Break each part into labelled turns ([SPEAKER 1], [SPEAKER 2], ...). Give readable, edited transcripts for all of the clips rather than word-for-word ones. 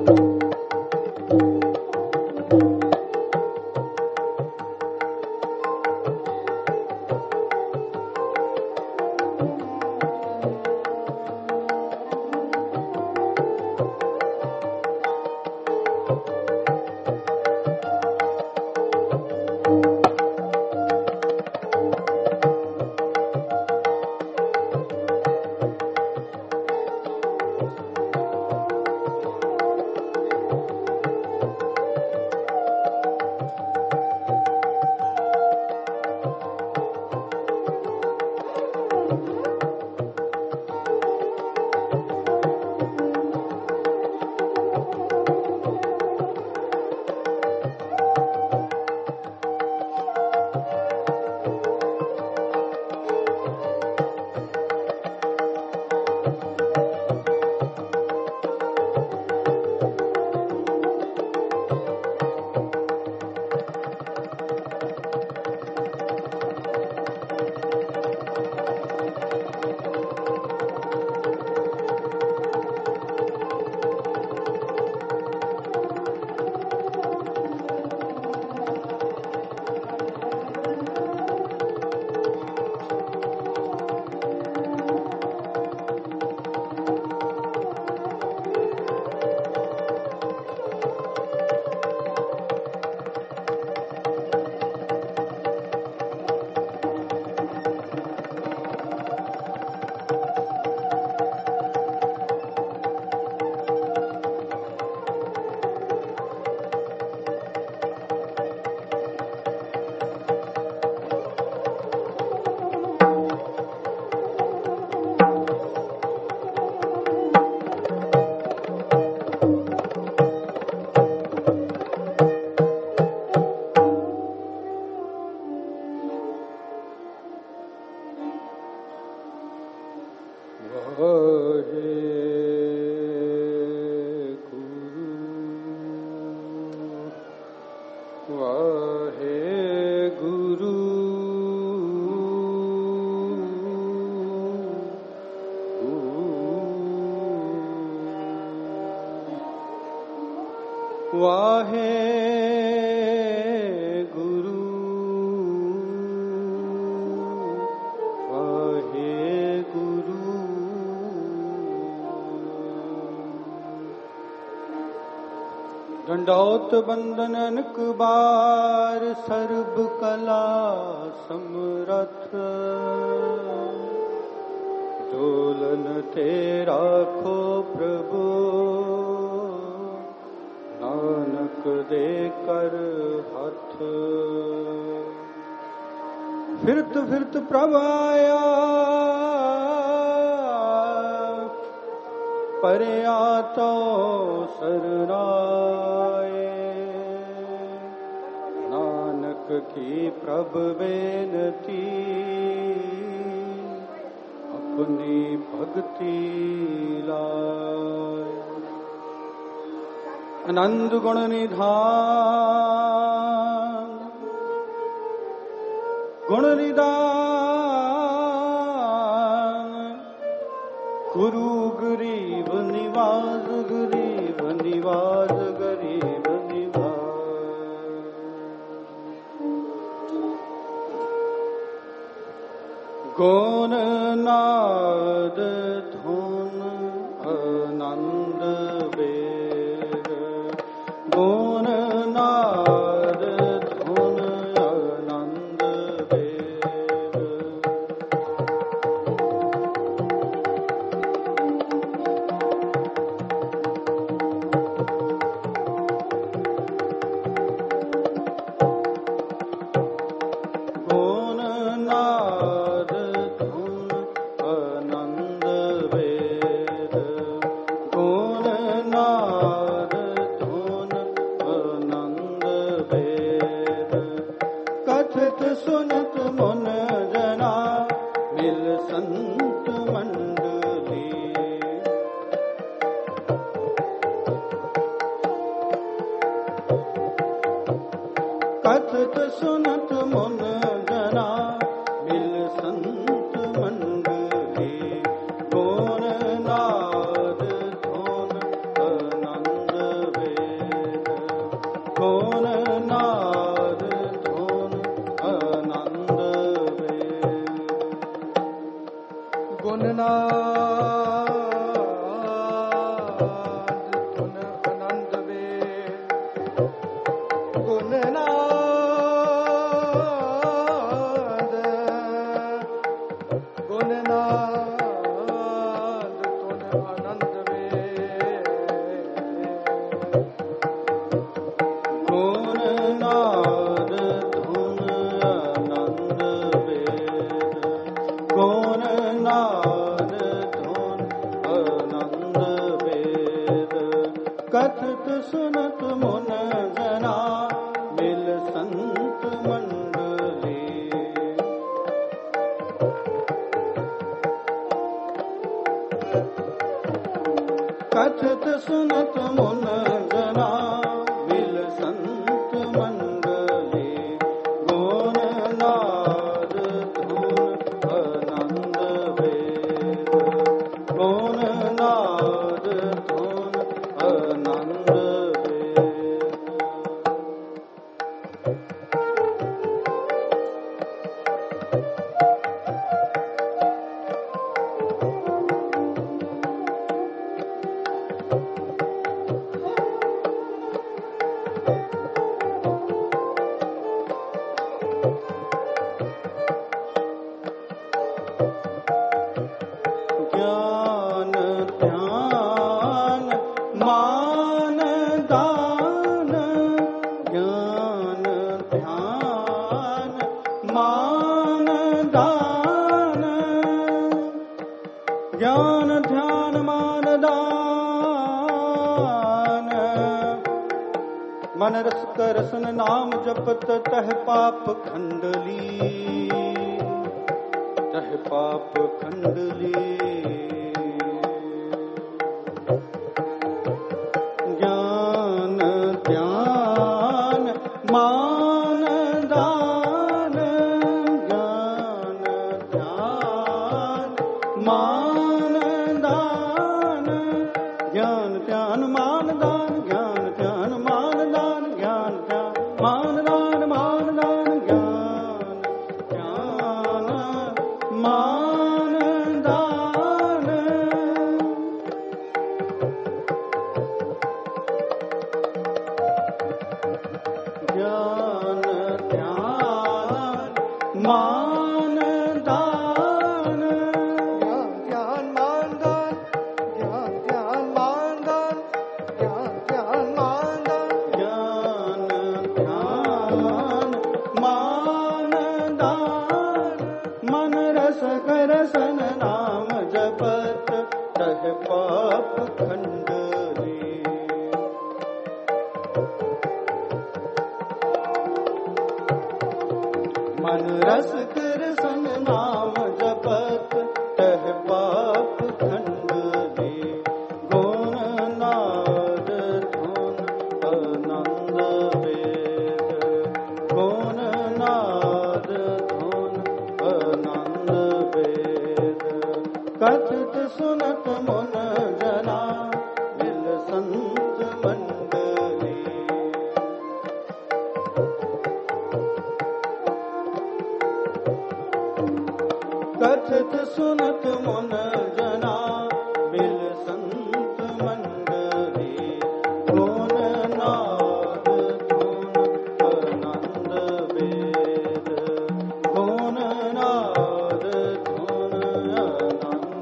[SPEAKER 1] दंडौत बंदनन कुबार सर्व कला समरथ झोलन तेरा खो प्रभु नानक दे कर हाथ। फिरत फिरत प्रभ आया परया तो सरनाए नानक की प्रभ बेनती अपनी भक्ति लाए। आनंद गुण निधान गुण निदान गुरु गरीब निवास गरीब निवास गरीब निवास। गौन नाद धुन आनंद वेद गौन नाद धुन आनंद वेद। गौन नाद धुन आनंद वेद गौन नाद धुन आनंद वेद। कथित सुनत मुन जना मिल संत मंडली कथित सुनत मुन जना मिल संत मंडली। गौन नाद धुन आनंद धुन आनंद वेद गुणनाद कथत सुनत मुन जना मिल संत मंडली कथत सुनत मुन जना मिल संत मंडली गुण नाद धुन आनंद वेद गुण नाद धुन आनंद ज्ञान ध्यान मान दान ज्ञान ध्यान मान दान ज्ञान ध्यान मान दान मन रस करसन नाम जपत तह पाप खंडली तह पाप खंडली ज्ञान ध्यान मान दान ज्ञान ध्यान मान दान ज्ञान ध्यान मान दान ज्ञान ध्यान मान दान ज्ञान ध्यान मान दान ज्ञान ध्यान मान दान ज्ञान ध्यान मान दान ज्ञान मान दान ज्ञान ध्यान मान दान ज्ञान ध्यान मान दान ज्ञान ध्यान मान दान मन रस करसन नाम जपत तह पाप खंडली मन रस करसन नाम जपत तह पाप खंडली गुण नाद धुन आनंद वेद गुण नाद धुन आनंद वेद कथत सुनत मुन जना मिल संत मंडली कथत सुनत मुन जना मिल संत मंडली गुण नाद धुन आनंद वेद गुण नाद धुन आनंद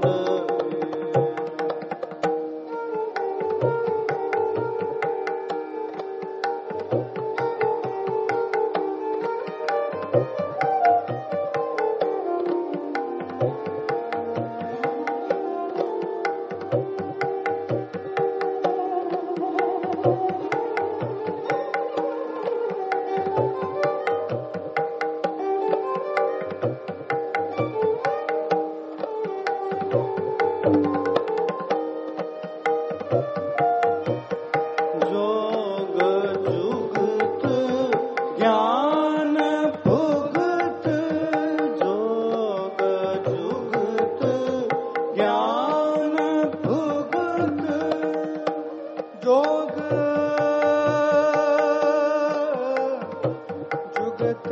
[SPEAKER 1] जोग जुगत ज्ञान भुगत जोग जुगत ज्ञान भुगत जोग जुगत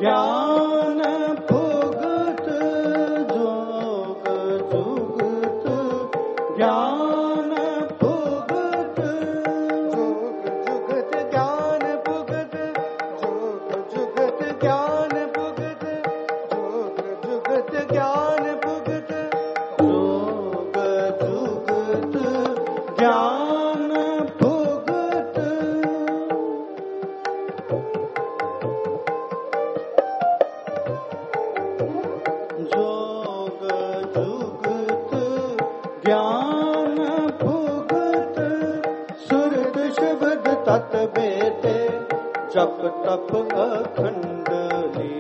[SPEAKER 1] ज्ञान भुगत जोग जुगत ज्ञान भुगत जोग जुगत ज्ञान भुगत जोग जुगत ज्ञान भुगत जोग जुगत ज्ञान भुगत जोग जुगत ज्ञान भुगत जोग जुगत ज्ञान भुगत सुरत शब्द तत् बेते जप तप अखंड ली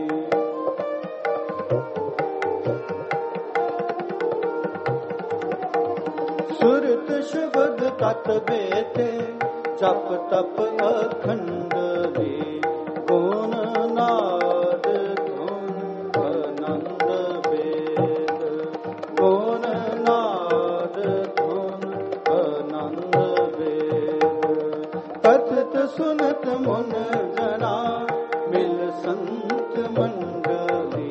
[SPEAKER 1] सुरत शब्द तत् बेते जप तप अखंड ली गुण नाद धुन आनंद वेद गुण नाद धुन आनंद वेद कथित सुनत मुन जना मिल संत मंडली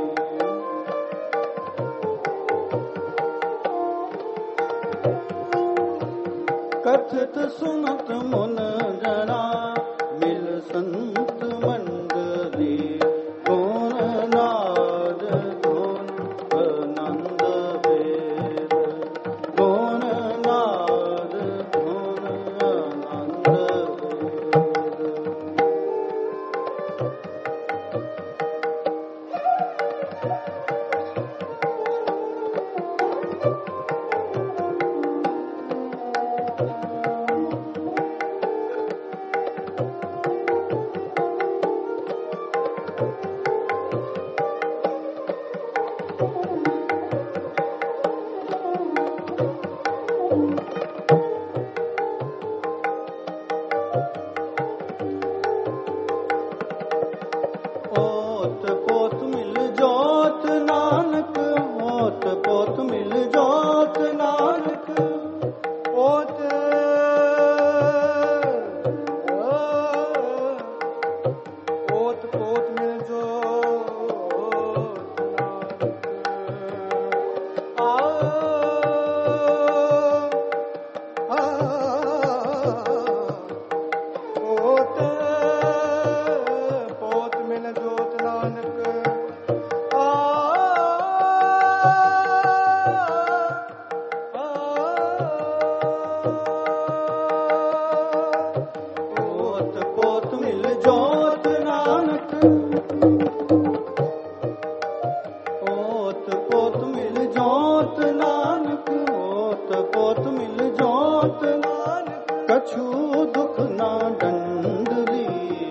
[SPEAKER 1] कथित सुनत मुन जना मिल संत मंडली गुण नाद धुन आनंद वेद गुण नाद धुन आनंद वेद ओत पोत मिल जोत नानक ओत पोत मिल जोत नानक ओत ओत पोत मिल जोत नानक ओत पोत मिल जोत नानक ओत पोत मिल जोत नानक ओत पोत मिल जोत नानक ओत पोत मिल जोत नानक कछु दुख ना डंडली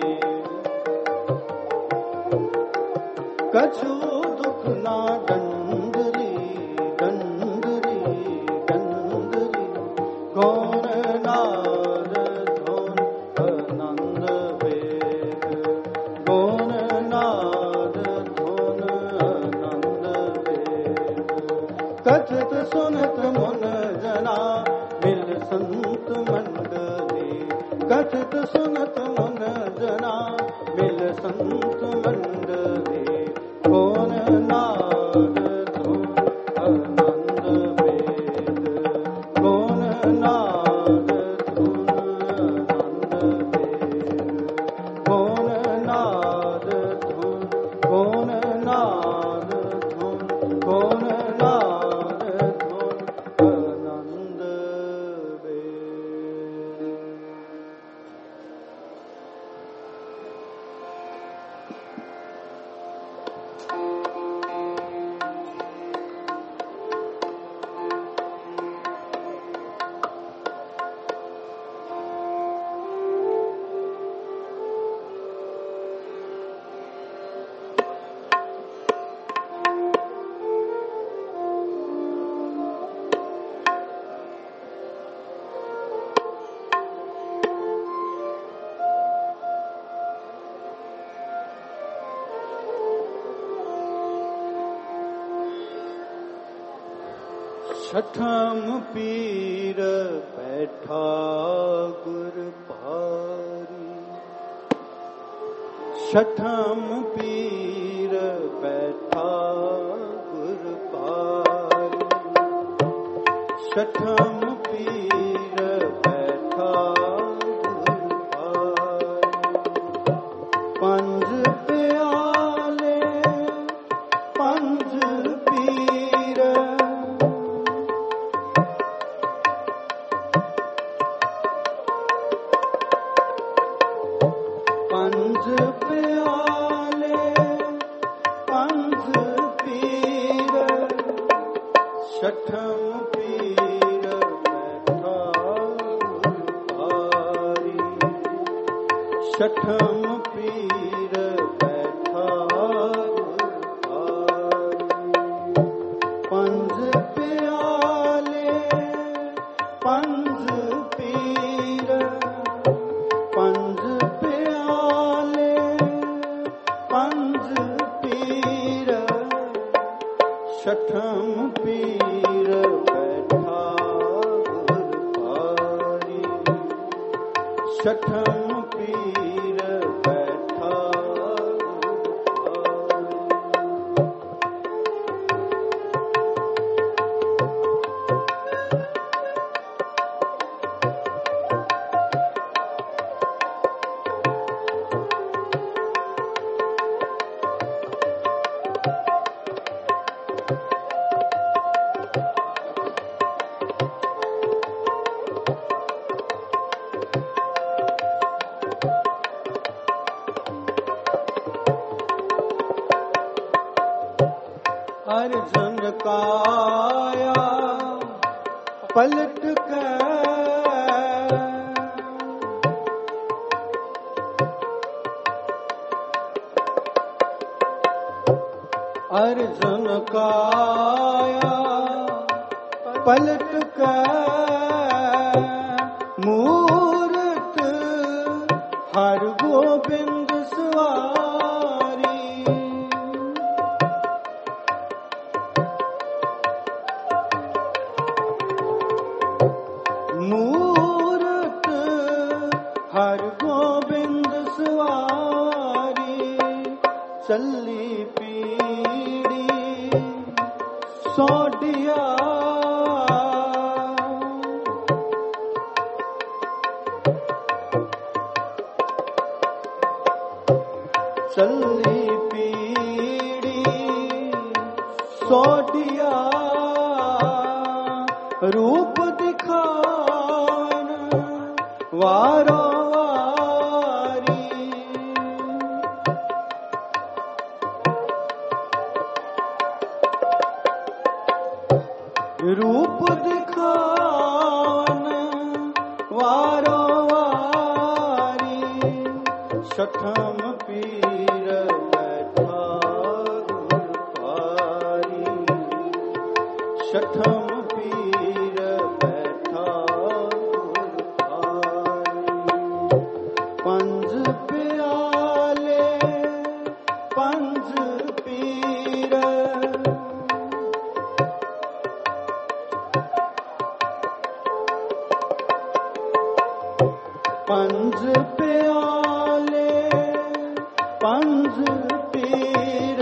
[SPEAKER 1] कछु दुख ना डंडली डंडली डंडली गौर नाद धुन आनंद वेद गौर नाद धुन आनंद वेद कथित सुनत मुन जना मिल संत मंडली कथित सुनत मुन जना मिल संत मंडली कौन नाद धुन आनंद वेद कौन नाद धुन आनंद वेद कौन नाद धुन कौन नाद धुन कौन नाद धुन आनंद वेद छठम पीर बैठा गुर भारी छठम पीर बैठा गुर पार, छठम पीर बैठा गुर पार। पंज प्याले पंज पीर, पंज प्याले पंज पीर, छठम पीर बैठा गुर पारी, छठम पीर बैठा गुर पारी। पंज प्याले पंज पीर, पंज प्याले पंज पीर, छठम पीर बैठा गुर पारी, छठम पीर बैठा गुर पारी। अर्जुन काया पलट कर, अर्जुन काया पलट कर, मूरत हर गोबिंद सवारी। मूरत हर गोबिंद सवारी, चली पीड़ी सोडिया, चली पीड़ी सोडिया, रूप दिखावन वारो वारी। रूप दिखावन वारो वारी, छठम पीर बैठा गुर पारी, छठम पीर बैठा गुर पारी। पंज प्याले पंज पीर, पंज प्याले पंज पीर,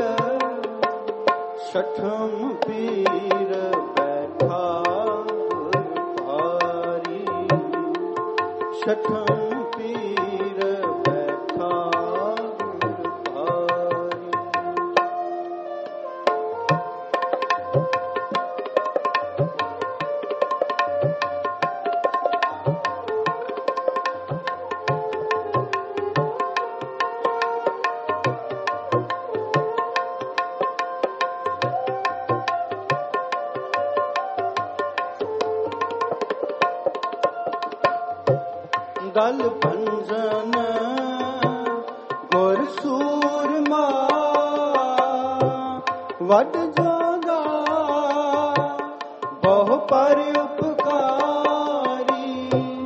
[SPEAKER 1] छठम पीर बैठा गुर पारी, छठम पीर बैठा गुर पारी। गल भंजन गुर सूरमा, वड जोगा बहु पर उपकारी।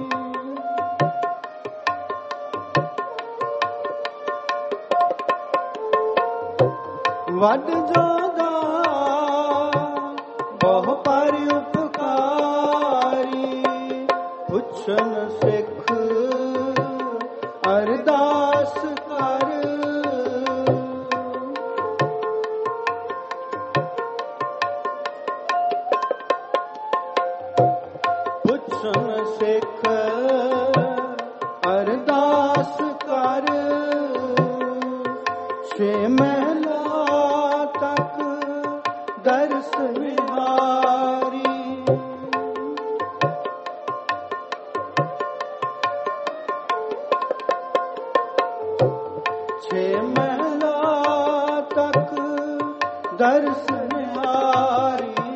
[SPEAKER 1] वड जोगा बहु पर उपकारी, पुछन सिख अरदास कर महला तक दर्श निहारी। छह महला तक दर्श निहारी।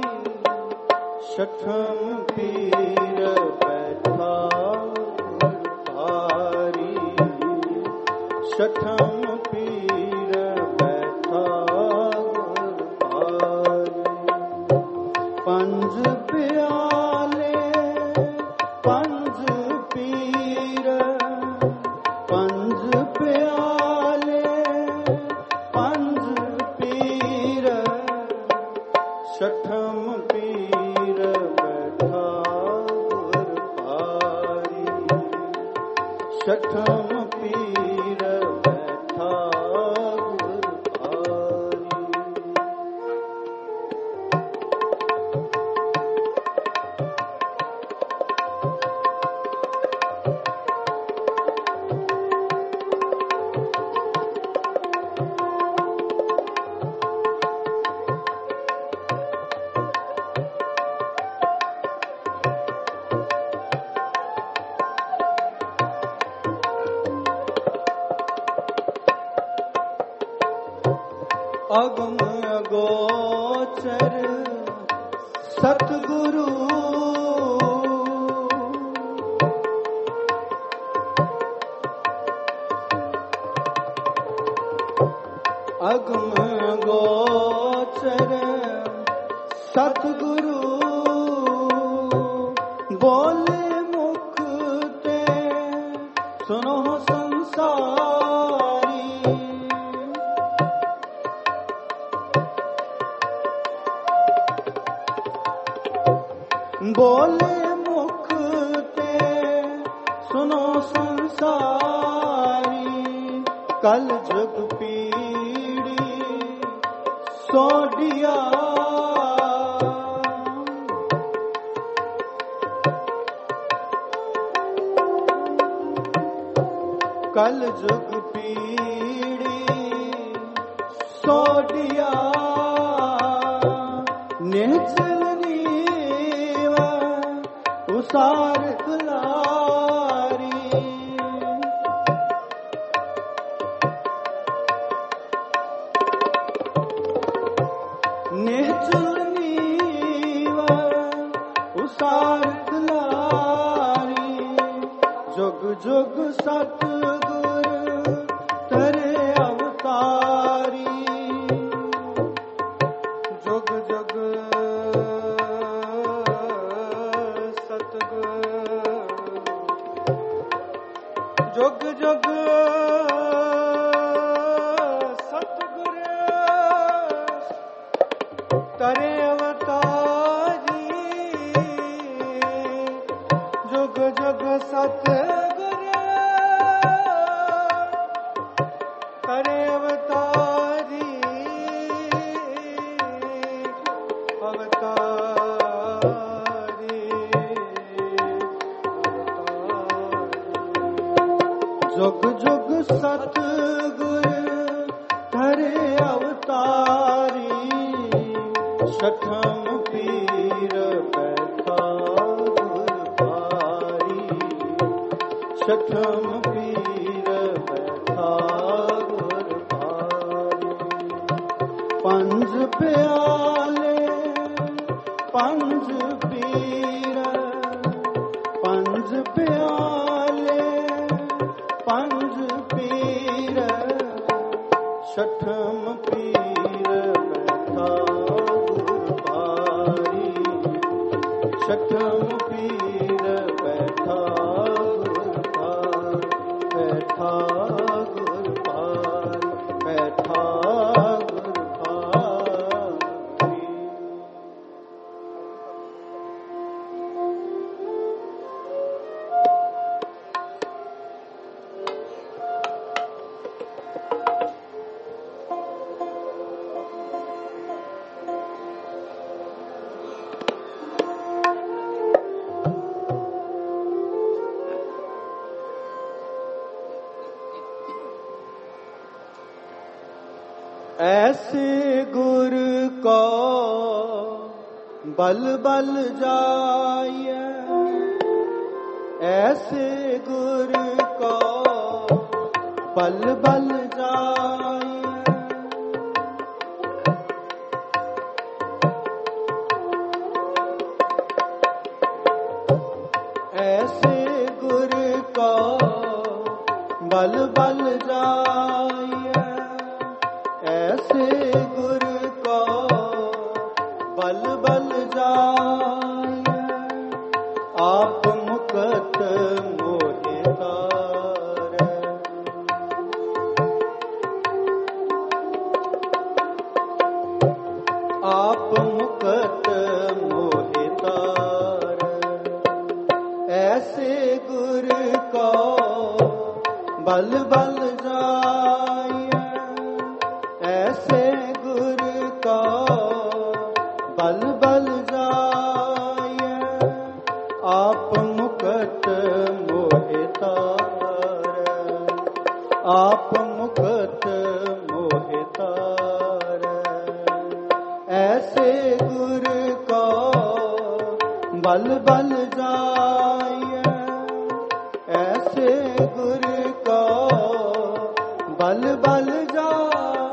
[SPEAKER 1] छठम पीर बैठा भारी। छठम पीर बैठा भारी। पंज प्याले पंज पीर। पंज प्याले पंज पीर। छठम पीर बैठा भारी। छठम पीर बैठा भारी। अगम अगोचर सतगुरु। अगम अगोचर सतगुरु। बोले मुख ते सुनो संसारी। बोले मुख ते सुनो संसारी। कल जुग पीड़ी सोडिया। कल जुग पीड़ी सोडिया। निचल उसार दुलारी। निचल नीवा उसार दुलारी। जुग जुग सतगुर तेरे अवतारी। जुग जुग जुग जुग सतगुर करे अवतारी। जुग जुग सतगुर करे अवतारी। अवतारी जुग जुग सतगुर धरे अवतारी। छठम पीर बैठा भारी। छठम पीर बैठा भारी। पंज प्याले पंज पीर। पंज प्याले पंज पीर। छठम पीर बैठा भारी। छठम पीर बैठा बैठा गुर भारी। बैठा गुर भारी। ऐसे गुर को बल बल जाय, ऐसे गुर को बल बल जाय। ऐसे गुर को बल बल जाय, ऐसे गुर को बल बल जाय। आप मुकत मोहि तारै, आप मुकत मोहि तारै। ऐसे गुर को बल बल जाय, ऐसे गुर को बल बल जाय। आप मुकत मोहि तारै, आप मुकत मोहि तारै। ऐसे गुर को बल बल जाय, ऐसे गुर को बल बल जाय।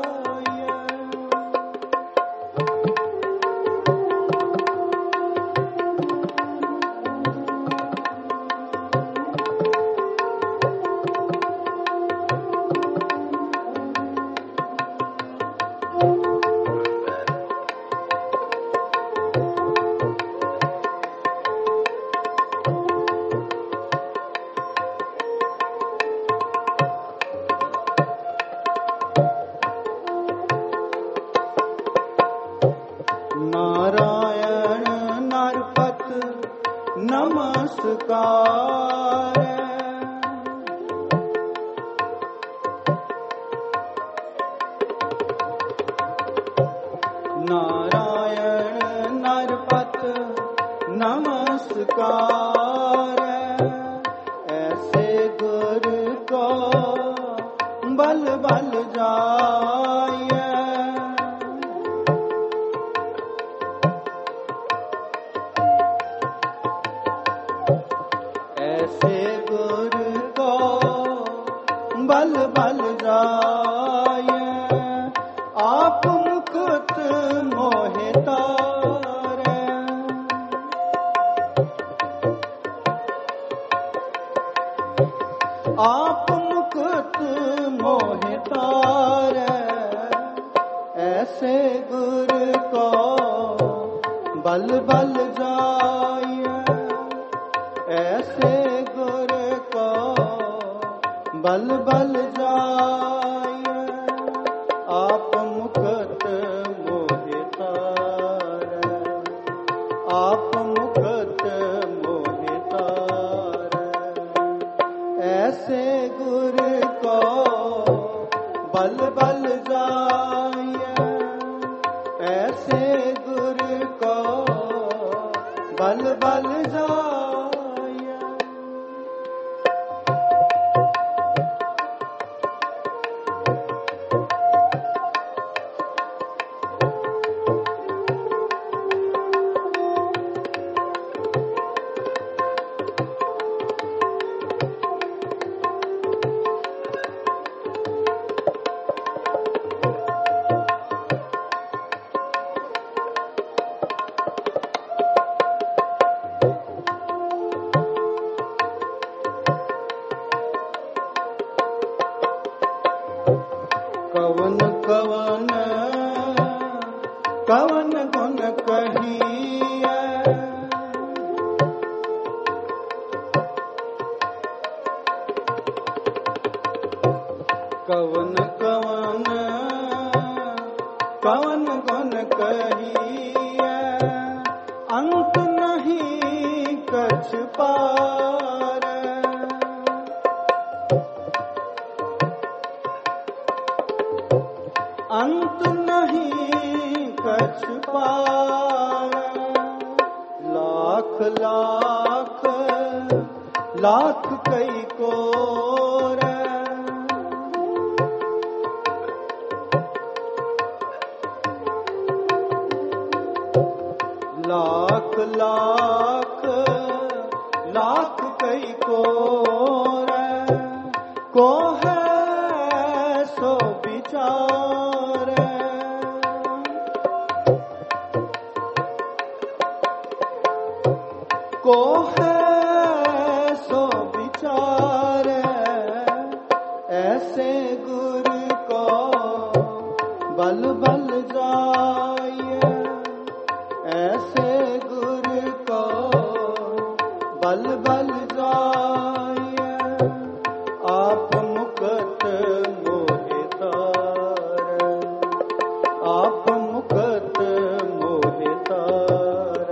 [SPEAKER 1] नारायण नरपत नमस्कार, नारायण नरपत नमस्कार। ऐसे गुर को बल बल जाय, ऐसे गुर को बल बल जाय। आप मुकुत मोहि तारै, आप मुकुत मोहि तारै। ऐसे गुर को बल बल जाय, ऐसे गुर को बल बल जाय। आप मुकत मोहि तारै, आप मुकत मोहि तारै। ऐसे गुर को बल बल जाय, ऐसे गुर को बल बल जाय। कवन कवन कवन गुण कहिए, कवन कवन कवन गुण कहिए। अंत नहीं कछ पार, अंत नहीं कछ पार। लाख लाख लाख कई कोर, लाख लाख कई को है सो विचार को है सो विचार ऐसे गुरु को बल बल जाइए ऐसे गुरु को बल बल जाइए आप मुकत मोहितार आप मुकत मोहितार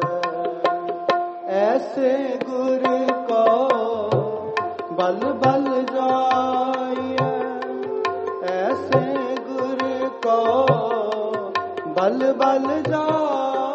[SPEAKER 1] ऐसे गुरु को बल बल जाइए ऐसे गुरु को बल बल जाइए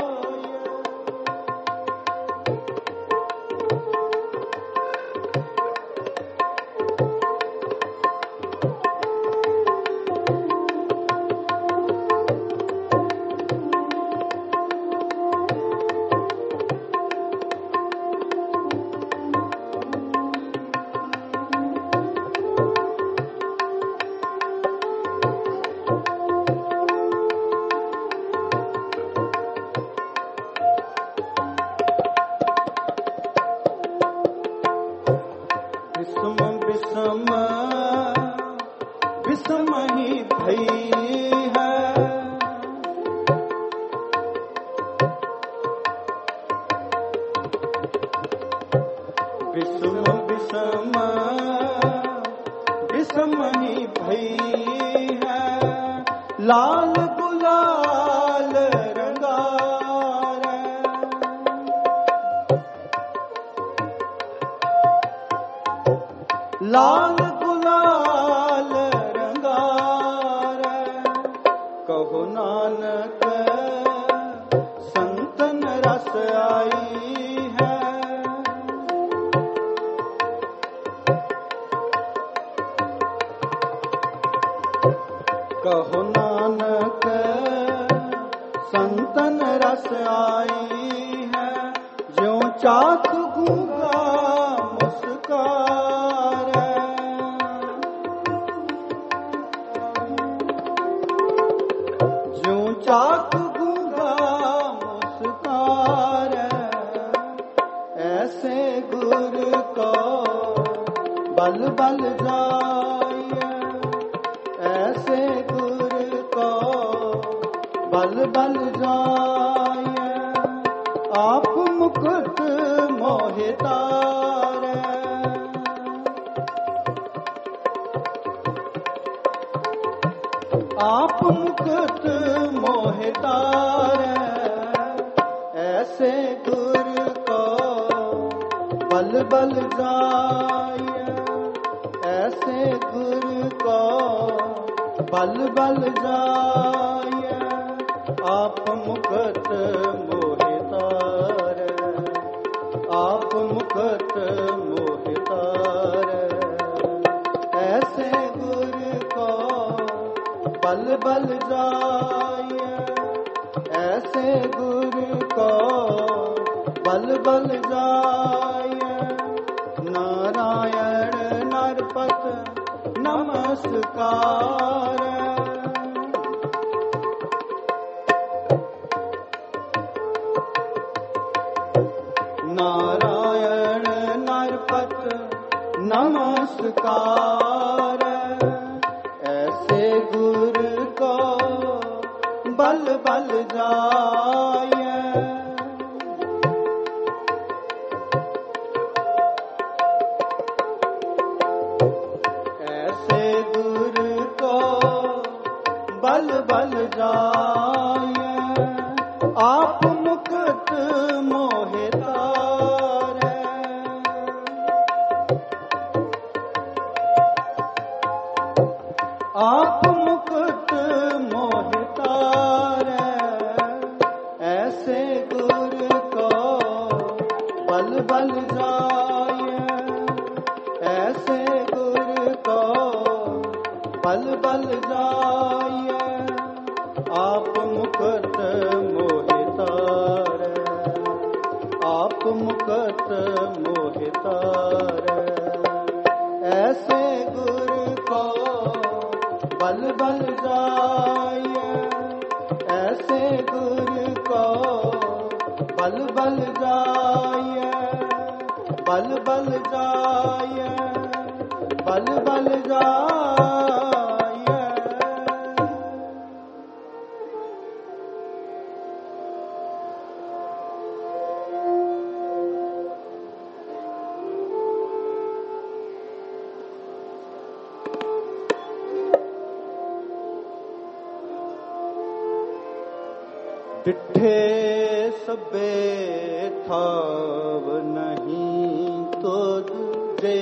[SPEAKER 1] विषम ही भई है विषम विषम विषम ही भई है लाल गुलाल रंगार लाल गुलाल रंगार कहो नानक संतन रस आई है कहो नानक संतन रस आई है ज्यों चाख गूंगा मुस्कार ज्यों चाख गूंगा मुस्कार ऐसे गुरु को बल बल जाइए ऐसे गुरु को बल बल जाइए आप मुकुट मोहितार आप मुकुट मोहितार ऐसे गुरु को बल बल जाइए ऐसे गुरु को बल बल जाइए आप मुकुट मोहितार आप मुकुट मोहितार ऐसे गुरु को बल बल जाइए ऐसे गुरु को बल बल जाइए नारायण नरपत नमस्कार नारायण नरपत नमस्कार ऐसे गुरु को बल बल जाइए ऐसे गुरु को बल बल जाइए आप मुकुट मोहितार आप मुकुट मोहितार ऐसे गुरु को बल बल जाइए ऐसे गुरु को बल बल जाइए आप मुकुट मोहितार मुकत मोहि तारै। ऐसे गुर को बल बल जाय, ऐसे गुर को बल बल जाय, बल बल जाय, बल बल जाय। डिठे सबे थाव नहीं तुझे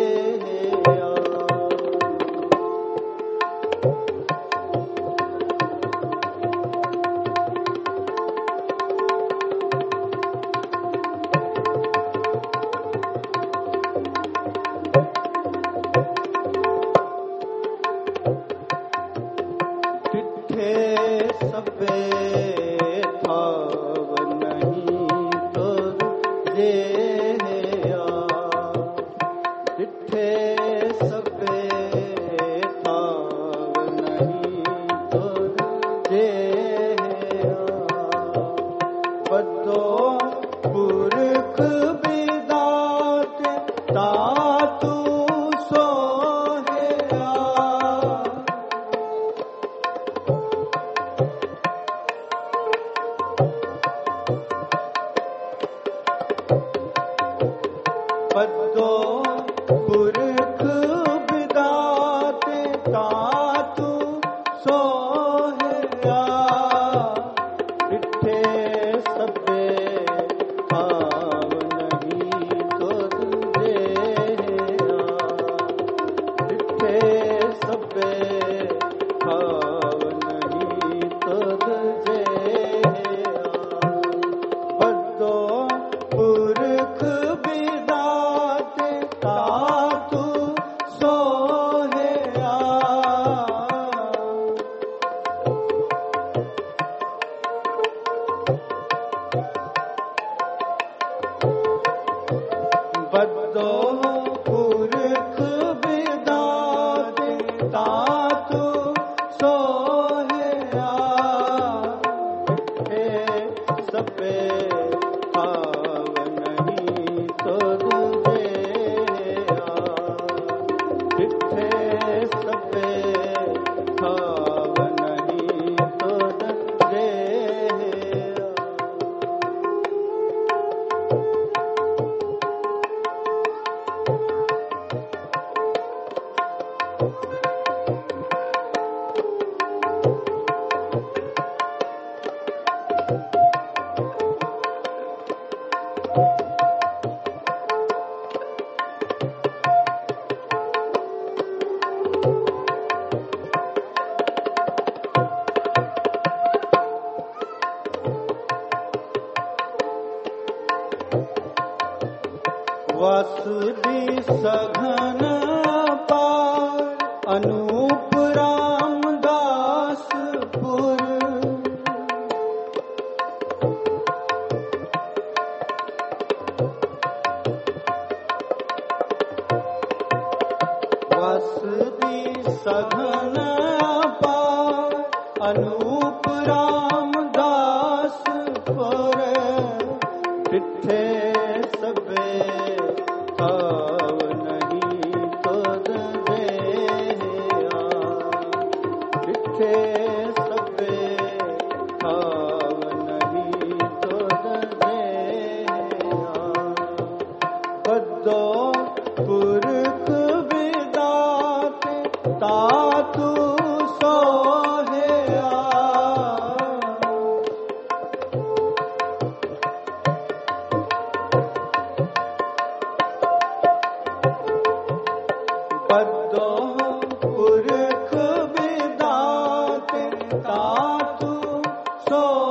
[SPEAKER 1] वसुदी सघन पार अनूप रामदासपुर। वसुदी सघन पार अनूप रामदासपुर। डिठे सबे थाव नहीं तुझे डिठे सबे थाव नहीं तुझे बदो पुरख विदात तातु सोहे बदो पुरख विदात तातु सो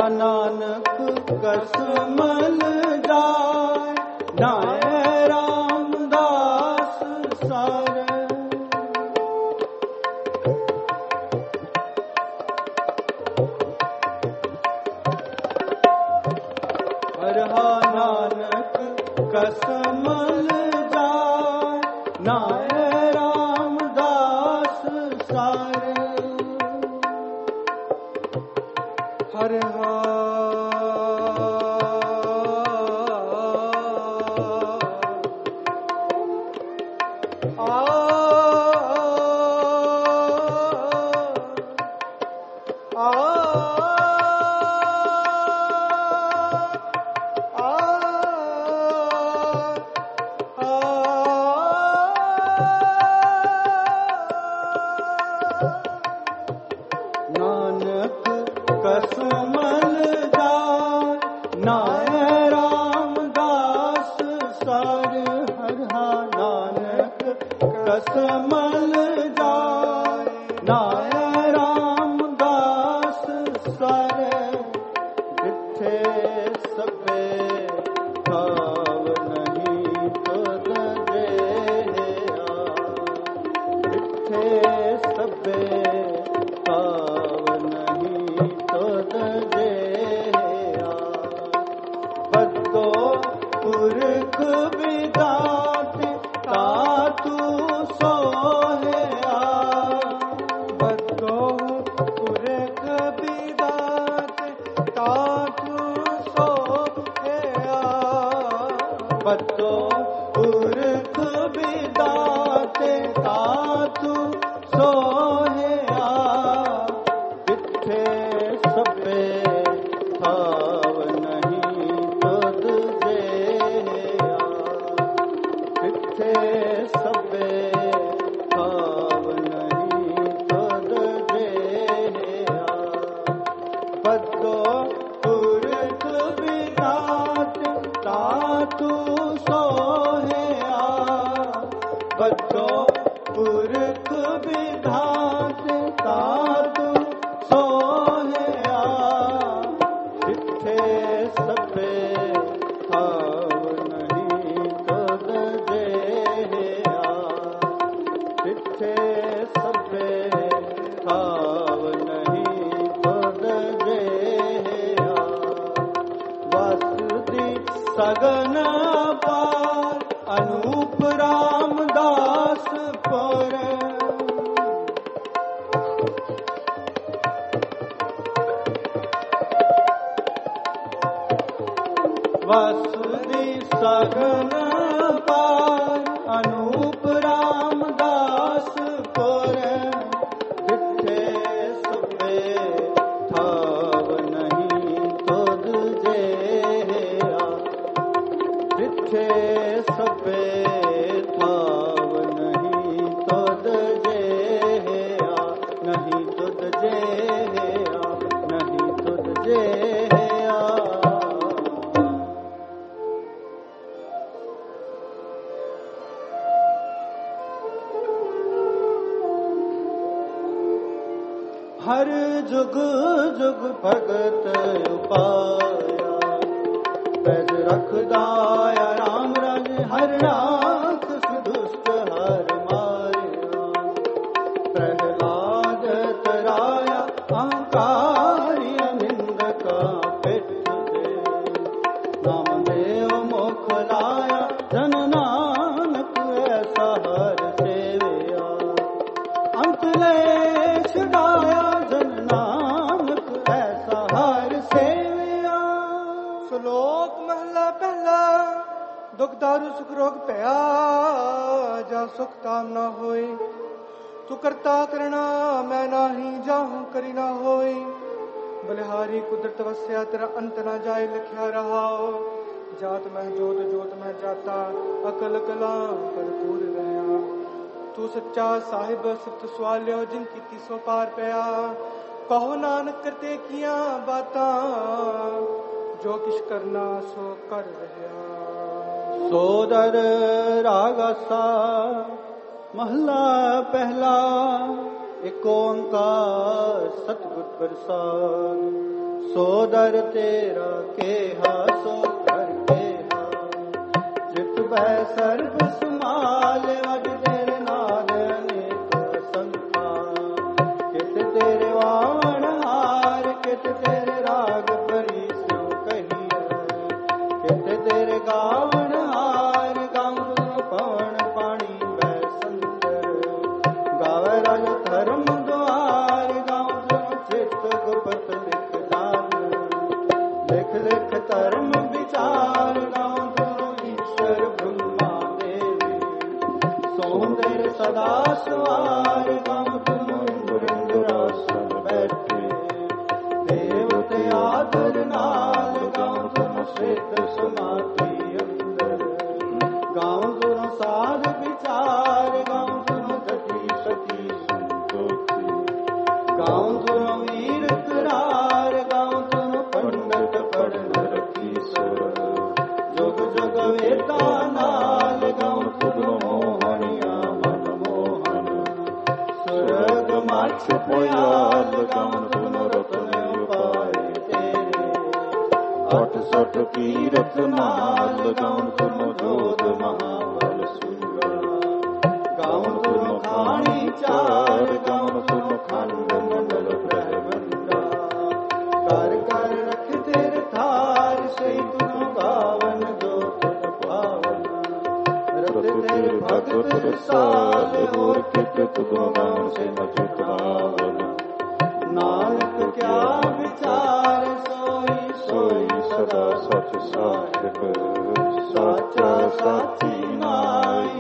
[SPEAKER 1] नानक कसमल जाय, नाय रामदास सर। हर हा नानक कसमल जाय, नाय रामदास सर। हर हा नानक कसमल जाय, नाय रामदास सर। हर हा नानक कसमल जाय, नाय रामदास सर। जिथे सबे भाव नहीं तुद जेया, जिथे सबे भाव नहीं तुद जेया। बद्दो पुरख विदाते तातू सोहया, बद्दो पुरख विदाते तातू सोहया। बद्दो पुरख विदाते तातू सोहया। जिथे सबे भाव नहीं तुद जेया, जिथे सबे भाव नहीं तुद जेया। बद्दो पुरख विदाते तातू सोहया, बद्दो पुरख विधाते तातू सोहया। जिथे सबे भाव नहीं तुद जेया, जिथे सबे भाव नहीं तुद जेया। वासुदी सगन पार अनूप रामदास पर। वासुदी सगन पार अनूप रामदास पर। जिथे सबे भाव नहीं तुद जेया, जिथे सबे भाव नहीं तुद जेया। नहीं तुद जेया, नहीं तुद जेया। हर जुग जुग भगत उपाया, पैज रखदाया राम रज। हर राक्षस दुष्ट हर मारिया, प्रहलाद तराया अहंकारी निंदका पिठ दे। नामदेव मुख लाया जन नानक ऐसा हर सेवया। अंत लेश डाया जन नानक ऐसा हर सेवया।
[SPEAKER 2] श्लोक महला पहला। दुख दारू सुख रोग भया, जा सुख ताम न होए। तू करता करना मैं नाही, जाहूं करी ना होए। बलिहारी कुदरत वस्या, तेरा अंत ना जाए लिखया रहाओ। जात में जोत जोत में जाता, अकल कला भरपूर रहा। तू सच्चा साहिब सिफ्त सवालियो, जिन कीती सो पार पया। कहो नानक करते किया बातां, जो किश करना सो कर रहा।
[SPEAKER 1] सोदर रागसा महला पहला। एक ओंकार सतगुर प्रसाद। ਸੋ ਦਰ ਤੇਰਾ ਕੇਹਾ ਸੋ ਕਰ ਕੇਹਾ ਜਿਤ ਬਹਿ ਸਰਬ ਸਮਾਲ ਵਜ ਤੇਰੇ ਨਾਦ ਅਨੇਕ ਸੰਖਾ ਕਿਤ ਤੇਰੇ ਵਾਵਣ ਹਾਰ ਕਿਤ ਤੇਰੇ ਰਾਗ ਭਰੀ ਸਿਉ ਕਹੀਐ ਕਿਤ ਤੇਰੇ ਗਾਵਣ ਹਾਰ ਗਾਉ ਪਵਨ ਪਾਣੀ ਬੈ ਸੰਦਰ ਗਾਵੇ ਰਾਜ ਧਰਮ ਦੁਆਰ ਗਾਉ ਚਿਤ ਗੁਪਤ ਲਿਖ ਜਾਨ ਲਿਖ ਲਿਖ ਧਰਮ ਵਿਚਾਰ ਗਾਉ ਈਸ਼ਵਰ ਬ੍ਰਹਮਾ ਦੇਵੀ ਸੋਦਰ ਸਦਾ ਸਵਾਰ ਗਾਉ ਇੰਦਰਾਸਨ ਬੈਠੇ ਦੇਵਤੇ ਆਦਰ ਨਾਲ ਗਾਉ ਸਿੱਧ ਸਮਾਧੀ ਅੰਦਰ ਗਾਉ ਸਾਧ ਵਿਚਾਰ ਗਾਉ ਜਤੀ ਸਤੀ ਸੰਤੋਖੀ ਗਾਉ ਵੀਰ ਕਰਾਰ ਗਾਉ ਪੰਡਤ ਪੜਨ ਰਖੀ ਸੁਰ ਜੁਗ ਜੁਗ ਵੇਦਾਂ ਨਾਲ ਗਾਉ ਮੋਹਣੀਆਂ ਮਨ ਮੋਹਨ ਸੁਰਗ ਮਛ ਪਿਆਲ ਗਾਉ ਰਤਨ ਉਪਾਏ ਤੇਰੇ ਅਠ ਸਠ ਕੀਰਤ ਨਾਲ ਗਾਉ ਜੋਧ ਮਹਾਬਲ ਸੁਰਾ ਗਾਉ ਖਾਣੀ ਚਾਰ ਗਾਉ ਖੰਡ ਮੰਡਲ ਬ੍ਰਹਮੰਡਾ ਕਰ ਕਰ ਰਖ ਤੇਰੇ ਥਾਰ ਸਹੀ ਤੁਮ ਗਾਵਨ ਜੋ ਤੁਧ ਪਾਵਨ ਰਤ ਤੇਰੇ ਭਗਤ ਰਸਾਲ ਹੋਰ ਕਿਤ ਤੁਧ ਨਾਮ ਸੇ ਮਜ ਪਾਵਨ ਨਾਨਕ ਕਿਆ ਵਿਚਾਰ ਸੋਈ ਸੋਈ ਸਦਾ ਸਚ ਸਾਹਿਬ ਸਾਚਾ ਸਾਚੀ ਨਾਈ